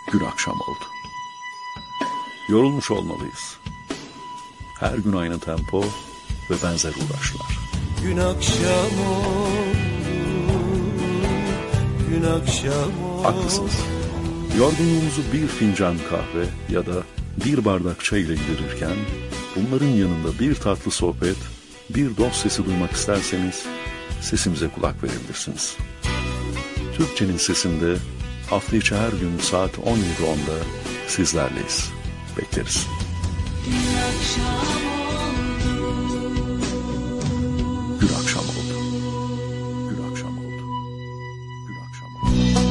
Gün akşam oldu. Yorulmuş olmalıyız. Her gün aynı tempo ve benzer uğraşlar. Gün akşam oldu, gün akşam oldu. Haklısınız. Yorgunluğumuzu bir fincan kahve ya da bir bardak çay ile giderirken, bunların yanında bir tatlı sohbet, bir dost sesi duymak isterseniz sesimize kulak verebilirsiniz. Türkçenin Sesi'nde hafta içi her gün saat 17.10'da sizlerleyiz. Bekleriz. Gün akşam oldu. Gün akşam oldu. Gün akşam oldu. Gün akşam oldu.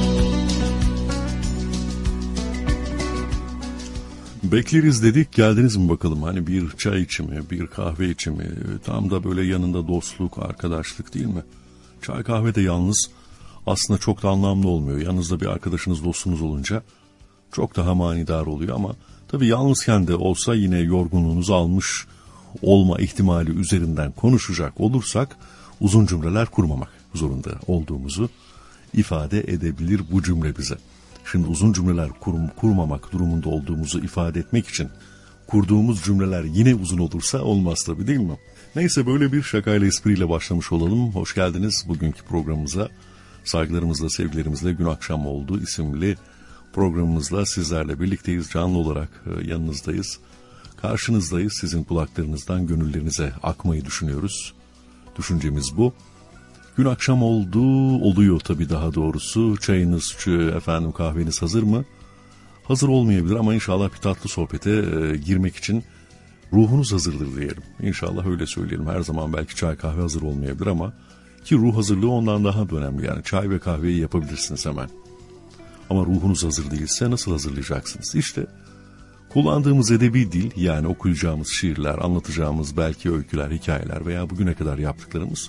Bekleriz dedik, geldiniz mi bakalım? Hani bir çay içi mi, bir kahve içi mi? Tam da böyle yanında dostluk, arkadaşlık değil mi? Çay kahve de yalnız aslında çok da anlamlı olmuyor. Yanınızda bir arkadaşınız, dostunuz olunca çok daha manidar oluyor ama tabii yalnızken de olsa yine yorgunluğunuzu almış olma ihtimali üzerinden konuşacak olursak uzun cümleler kurmamak zorunda olduğumuzu ifade edebilir bu cümle bize. Şimdi uzun cümleler kurmamak durumunda olduğumuzu ifade etmek için kurduğumuz cümleler yine uzun olursa olmaz tabii, değil mi? Neyse, böyle bir şakayla, espriyle başlamış olalım. Hoş geldiniz bugünkü programımıza. Saygılarımızla, sevgilerimizle Gün Akşam Oldu isimli programımızla sizlerle birlikteyiz. Canlı olarak yanınızdayız. Karşınızdayız. Sizin kulaklarınızdan gönüllerinize akmayı düşünüyoruz. Düşüncemiz bu. Gün akşam oldu, oluyor tabii daha doğrusu. Çayınız, kahveniz hazır mı? Hazır olmayabilir ama inşallah bir tatlı sohbete girmek için ruhunuz hazırdır diyelim. İnşallah öyle söyleyelim. Her zaman belki çay kahve hazır olmayabilir ama ki ruh hazırlığı ondan daha da önemli. Yani çay ve kahveyi yapabilirsiniz hemen. Ama ruhunuz hazır değilse nasıl hazırlayacaksınız? İşte kullandığımız edebi dil, yani okuyacağımız şiirler, anlatacağımız belki öyküler, hikayeler veya bugüne kadar yaptıklarımız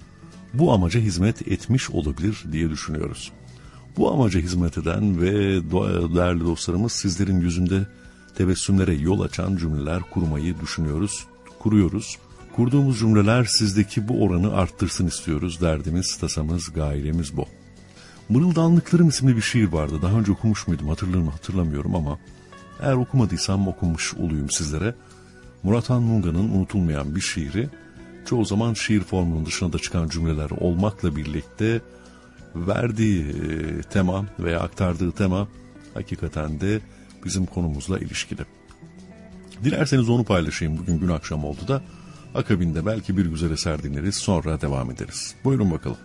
bu amaca hizmet etmiş olabilir diye düşünüyoruz. Bu amaca hizmet eden ve değerli dostlarımız sizlerin yüzünde tebessümlere yol açan cümleler kurmayı düşünüyoruz, kuruyoruz. Kurduğumuz cümleler sizdeki bu oranı arttırsın istiyoruz. Derdimiz, tasamız, gayemiz bu. Mırıldanlıklarım isimli bir şiir vardı. Daha önce okumuş muydum hatırlamıyorum ama eğer okumadıysam okumuş olayım sizlere. Murat Han Munga'nın unutulmayan bir şiiri, çoğu zaman şiir formunun dışına da çıkan cümleler olmakla birlikte verdiği tema veya aktardığı tema hakikaten de bizim konumuzla ilişkili. Dilerseniz onu paylaşayım. Bugün gün akşam oldu da akabinde belki bir güzel eser dinleriz, sonra devam ederiz. Buyurun bakalım.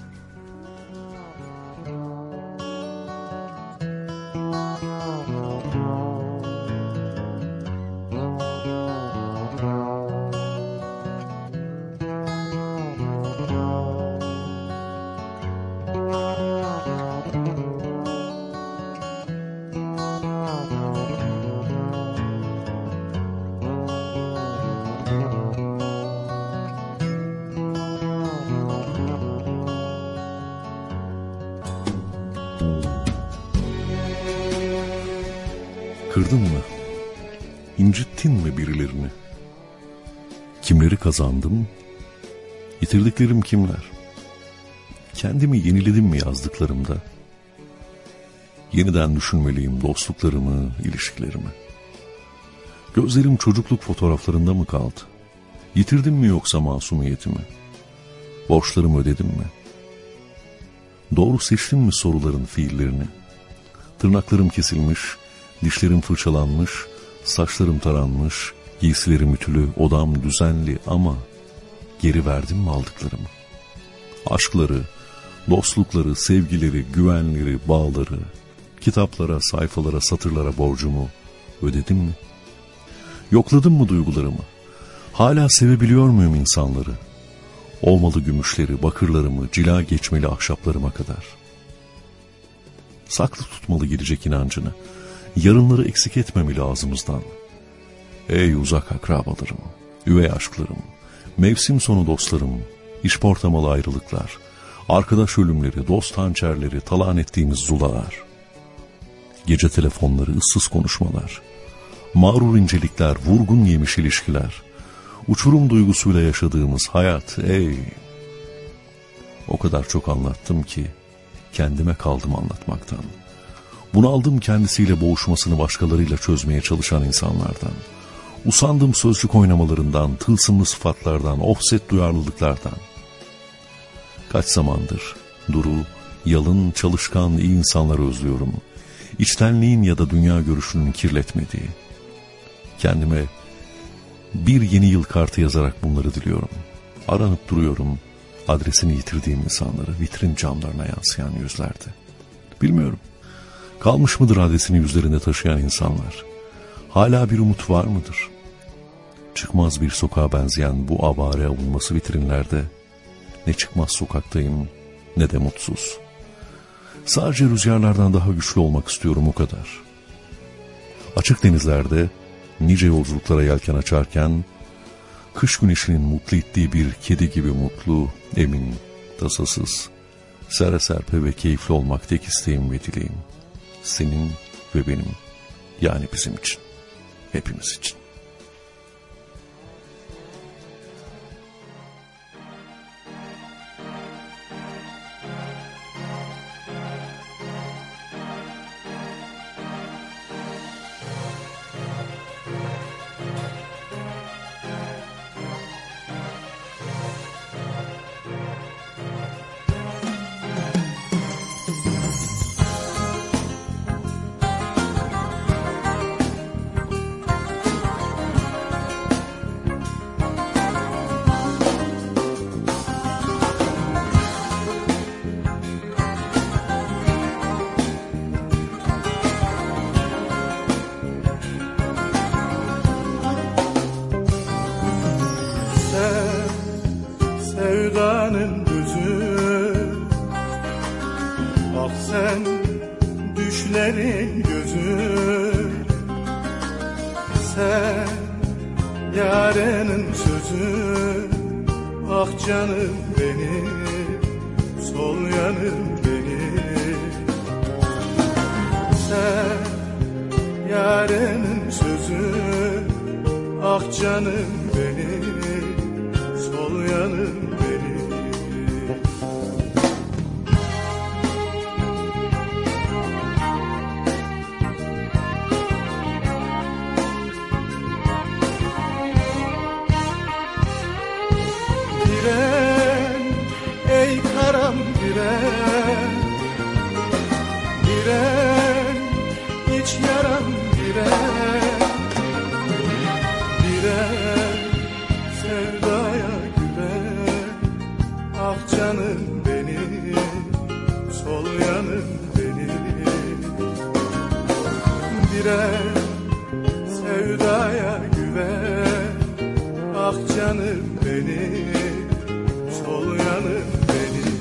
Kırdın mı? İncittin mi birilerini? Kimleri kazandım? Yitirdiklerim kimler? Kendimi yeniledim mi yazdıklarımda? Yeniden düşünmeliyim dostluklarımı, ilişkilerimi. Gözlerim çocukluk fotoğraflarında mı kaldı? Yitirdim mi yoksa masumiyetimi? Borçlarımı ödedim mi? Doğru seçtim mi soruların fiillerini? Tırnaklarım kesilmiş, dişlerim fırçalanmış, saçlarım taranmış, giysilerim ütülü, odam düzenli ama geri verdim mi aldıklarımı? Aşkları, dostlukları, sevgileri, güvenleri, bağları, kitaplara, sayfalara, satırlara borcumu ödedim mi? Yokladım mı duygularımı? Hala sevebiliyor muyum insanları? Olmalı gümüşleri, bakırlarımı, cila geçmeli ahşaplarıma kadar. Saklı tutmalı gelecek inancını. Yarınları eksik etmemeli ağzımızdan. Ey uzak akrabalarım, üvey aşklarım, mevsim sonu dostlarım, işportamalı ayrılıklar, arkadaş ölümleri, dost hançerleri, talan ettiğimiz zulalar, gece telefonları, ıssız konuşmalar, mağrur incelikler, vurgun yemiş ilişkiler, uçurum duygusuyla yaşadığımız hayat, ey! O kadar çok anlattım ki kendime kaldım anlatmaktan. Bunaldım kendisiyle boğuşmasını başkalarıyla çözmeye çalışan insanlardan. Usandım sözcük oynamalarından, tılsımlı sıfatlardan, offset duyarlılıklardan. Kaç zamandır duru, yalın, çalışkan, iyi insanları özlüyorum. İçtenliğin ya da dünya görüşünün kirletmediği. Kendime bir yeni yıl kartı yazarak bunları diliyorum. Aranıp duruyorum adresini yitirdiğim insanları vitrin camlarına yansıyan yüzlerde. Bilmiyorum. Kalmış mıdır adresini yüzlerinde taşıyan insanlar? Hala bir umut var mıdır? Çıkmaz bir sokağa benzeyen bu avare avunması vitrinlerde ne çıkmaz sokaktayım ne de mutsuz. Sadece rüzgarlardan daha güçlü olmak istiyorum, o kadar. Açık denizlerde nice yolculuklara yelken açarken kış güneşinin mutlu ettiği bir kedi gibi mutlu, emin, tasasız, sere serpe ve keyifli olmak tek isteğim ve dileğim. Senin ve benim, yani bizim için, hepimiz için. Sevdanın gözü, bak sen düşlerin gözü. Sen yarının sözü, ah canım benim, sol yanım benim. Sen yarının sözü, ah canım benim, sol yanım benim. Diren, ey karam diren, diren, iç yaram diren, diren, sevdaya güven, ah canım benim, sol yanım benim. Diren, sevdaya güven, ah canım benim, sol yanım benim.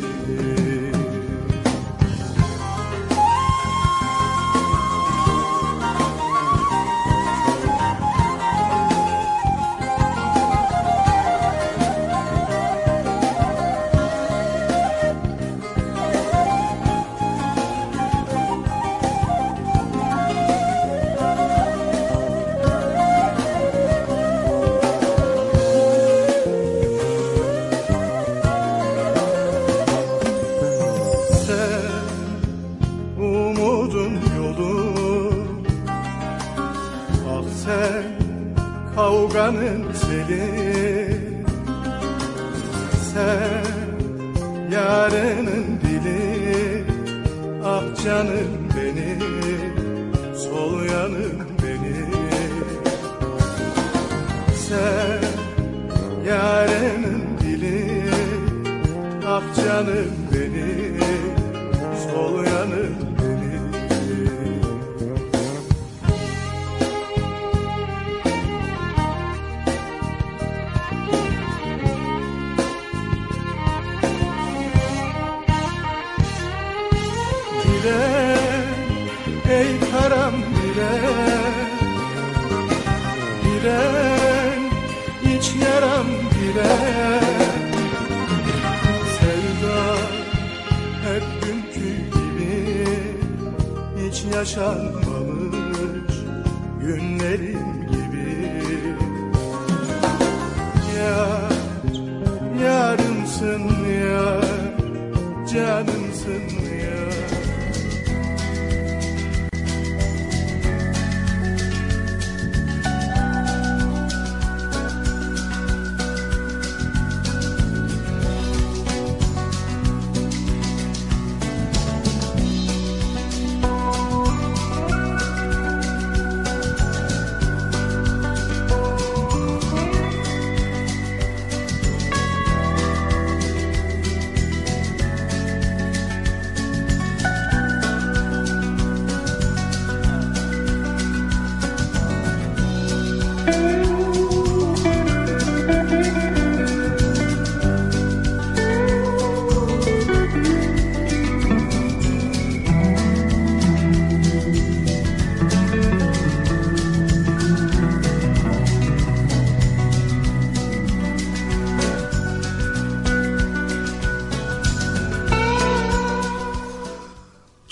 Kavganın seli, sen yarının dili, ah canım benim, sol yanım benim. Sen yarının dili, ah canım benim, sol yanım benim. Diren, ey karam diren, diren, iç yaram diren. Sevda hep günkü gibi, hiç yaşanmamış günlerim gibi. Yar, yarımsın yar, canımsın yar.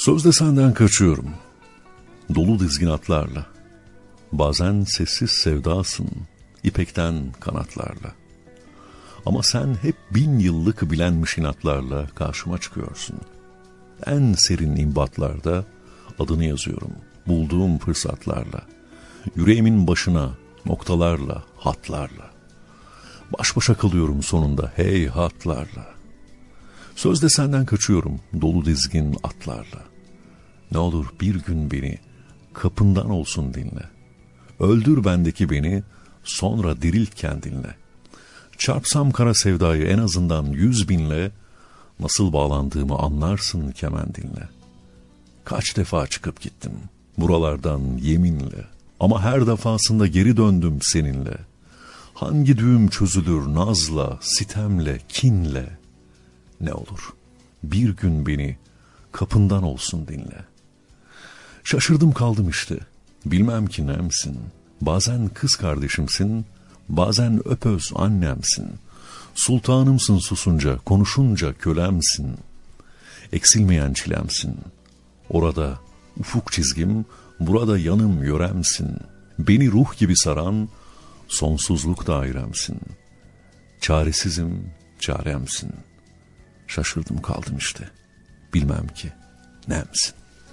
Sözde senden kaçıyorum, dolu dizgin atlarla. Bazen sessiz sevdasın, ipekten kanatlarla. Ama sen hep 1000 yıllık bilenmiş inatlarla karşıma çıkıyorsun. En serin imbatlarda adını yazıyorum, bulduğum fırsatlarla. Yüreğimin başına noktalarla, hatlarla. Baş başa kalıyorum sonunda hey hatlarla. Sözde senden kaçıyorum dolu dizgin atlarla. Ne olur bir gün beni kapından olsun dinle. Öldür bendeki beni, sonra dirilt kendinle. Çarpsam kara sevdayı en azından 100 binle, nasıl bağlandığımı anlarsın kemendinle. Kaç defa çıkıp gittim buralardan yeminle, ama her defasında geri döndüm seninle. Hangi düğüm çözülür nazla, sitemle, kinle? Ne olur bir gün beni kapından olsun dinle. Şaşırdım kaldım işte, bilmem ki nemsin. Bazen kız kardeşimsin, bazen öpöz annemsin. Sultanımsın susunca, konuşunca kölemsin. Eksilmeyen çilemsin. Orada ufuk çizgim, burada yanım yöremsin. Beni ruh gibi saran sonsuzluk dairemsin. Çaresizim, çaremsin. Şaşırdım kaldım işte, bilmem ki nemsin.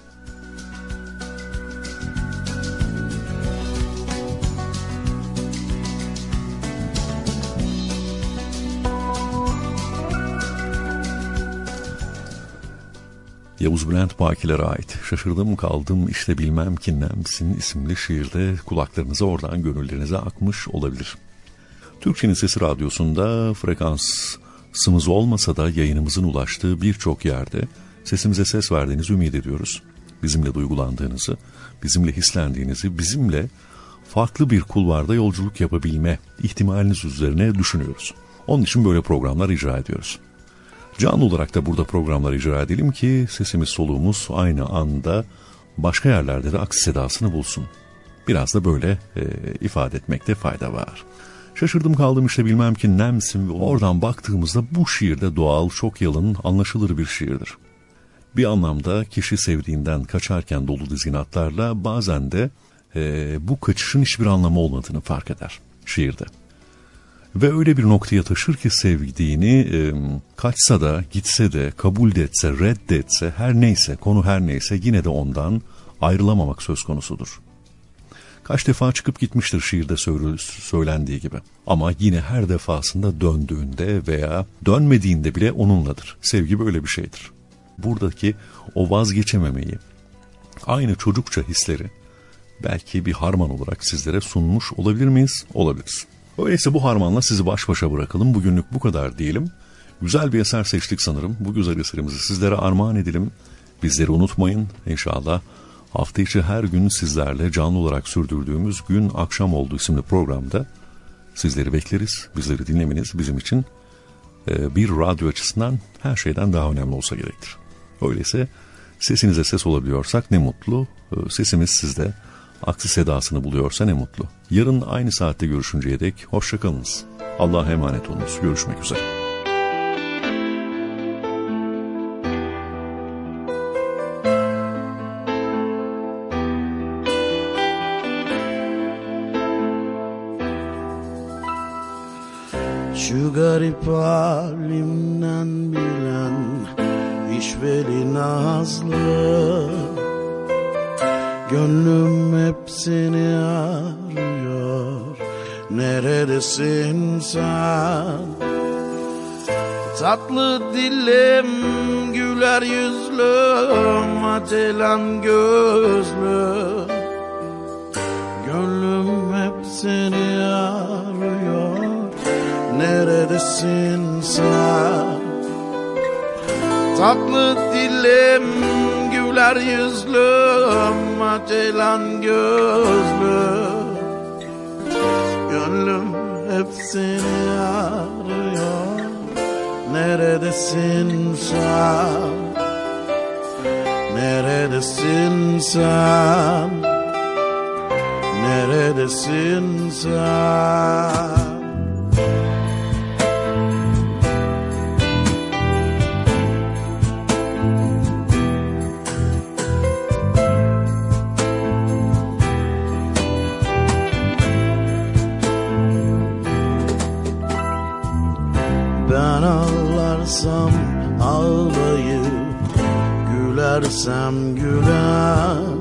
Yavuz Bülent Bakilere ait Şaşırdım Kaldım İşte Bilmem Ki Nemsin isimli şiirde kulaklarınıza, oradan gönüllerinize akmış olabilir. Türkçenin Sesi Radyosu'nda frekansımız olmasa da yayınımızın ulaştığı birçok yerde sesimize ses verdiğinizi ümit ediyoruz. Bizimle duygulandığınızı, bizimle hislendiğinizi, bizimle farklı bir kulvarda yolculuk yapabilme ihtimaliniz üzerine düşünüyoruz. Onun için böyle programlar icra ediyoruz. Canlı olarak da burada programlar icra edelim ki sesimiz soluğumuz aynı anda başka yerlerde de aksi sedasını bulsun. Biraz da böyle ifade etmekte fayda var. Şaşırdım kaldım işte bilmem ki nemsin ve oradan baktığımızda bu şiirde doğal, çok yalın, anlaşılır bir şiirdir. Bir anlamda kişi sevdiğinden kaçarken dolu dizgin atlarla bazen de bu kaçışın hiçbir anlamı olmadığını fark eder şiirde. Ve öyle bir noktaya taşır ki sevdiğini kaçsa da, gitse de, kabul etse, reddetse, her neyse, konu her neyse yine de ondan ayrılamamak söz konusudur. Kaç defa çıkıp gitmiştir şiirde söylendiği gibi. Ama yine her defasında döndüğünde veya dönmediğinde bile onunladır. Sevgi böyle bir şeydir. Buradaki o vazgeçememeyi, aynı çocukça hisleri belki bir harman olarak sizlere sunmuş olabilir miyiz? Olabiliriz. Öyleyse bu harmanla sizi baş başa bırakalım. Bugünlük bu kadar diyelim. Güzel bir eser seçtik sanırım. Bu güzel eserimizi sizlere armağan edelim. Bizleri unutmayın. İnşallah hafta içi her gün sizlerle canlı olarak sürdürdüğümüz Gün Akşam Oldu isimli programda sizleri bekleriz. Bizleri dinlemeniz bizim için bir radyo açısından her şeyden daha önemli olsa gerektir. Öyleyse sesinize ses olabiliyorsak ne mutlu. Sesimiz sizde aksi sedasını buluyorsa ne mutlu. Yarın aynı saatte görüşünceye dek hoşçakalınız. Allah'a emanet olunuz. Görüşmek üzere. Şu garip halimden bilen işveli nazlı, gönlüm hep seni arıyor. Neredesin sen? Tatlı dilim, güler yüzlüm, acelen gözlüm. Gönlüm hep seni arıyor. Neredesin sen? Tatlı dilim, güler yüzlüm, acelen gözlüm. Gönlüm hep seni arıyor. Neredesin sen? Neredesin sen? Neredesin sen? versem gülen,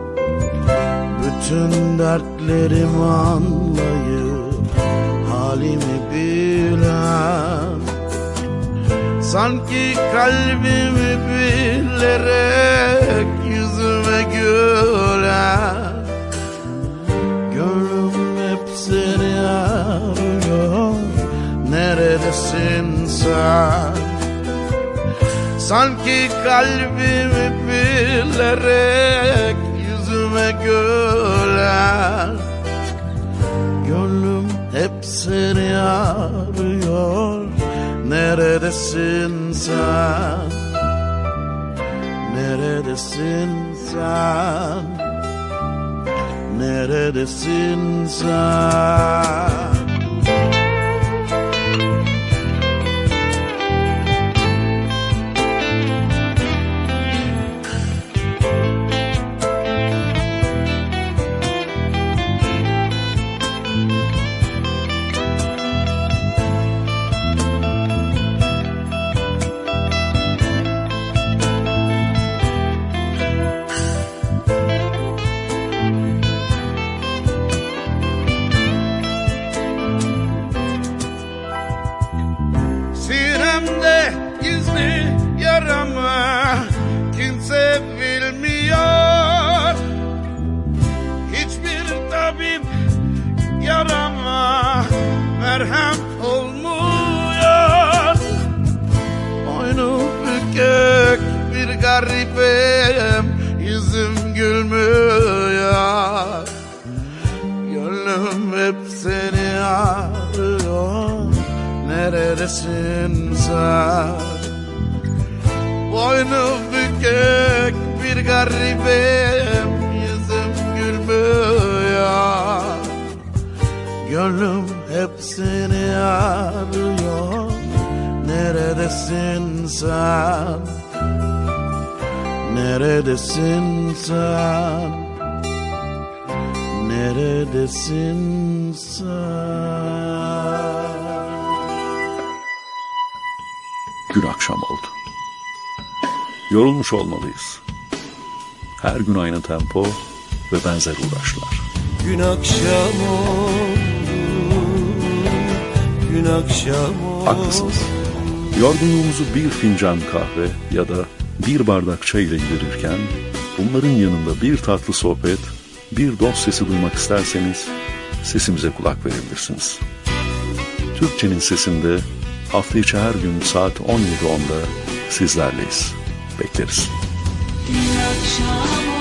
bütün dertlerimi anlayıp halimi bilen, sanki kalbimi bilerek yüzüme gülen. Gönlüm hep seni arıyor, neredesin sen? Sanki kalbimi bilerek yüzüme gülen. Gönlüm hep seni arıyor, neredesin sen? Neredesin sen? Neredesin sen? Sinemde gizli yaramı kimse bilmiyor. Hiçbir tabip yarama merhem olmuyor. Boynu bükük bir garibim, yüzüm gülmüyor. Gönlüm hep seni arıyor, neredesin sen? Boynu bükük bir garibim, yüzüm gülmüyor. Gönlüm hep seni arıyor, neredesin sen? Neredesin sen? Neredesin sen? Gün akşam oldu. Yorulmuş olmalıyız. Her gün aynı tempo ve benzer uğraşlar. Gün akşam oldu, gün akşam oldu. Haklısınız. Yorgunluğumuzu bir fincan kahve ya da bir bardak çay ile giderirken, bunların yanında bir tatlı sohbet, bir dost sesi duymak isterseniz sesimize kulak verebilirsiniz. Türkçenin Sesi'nde hafta içi her gün saat 17.10'da sizlerleyiz. Bekleriz. Bir akşam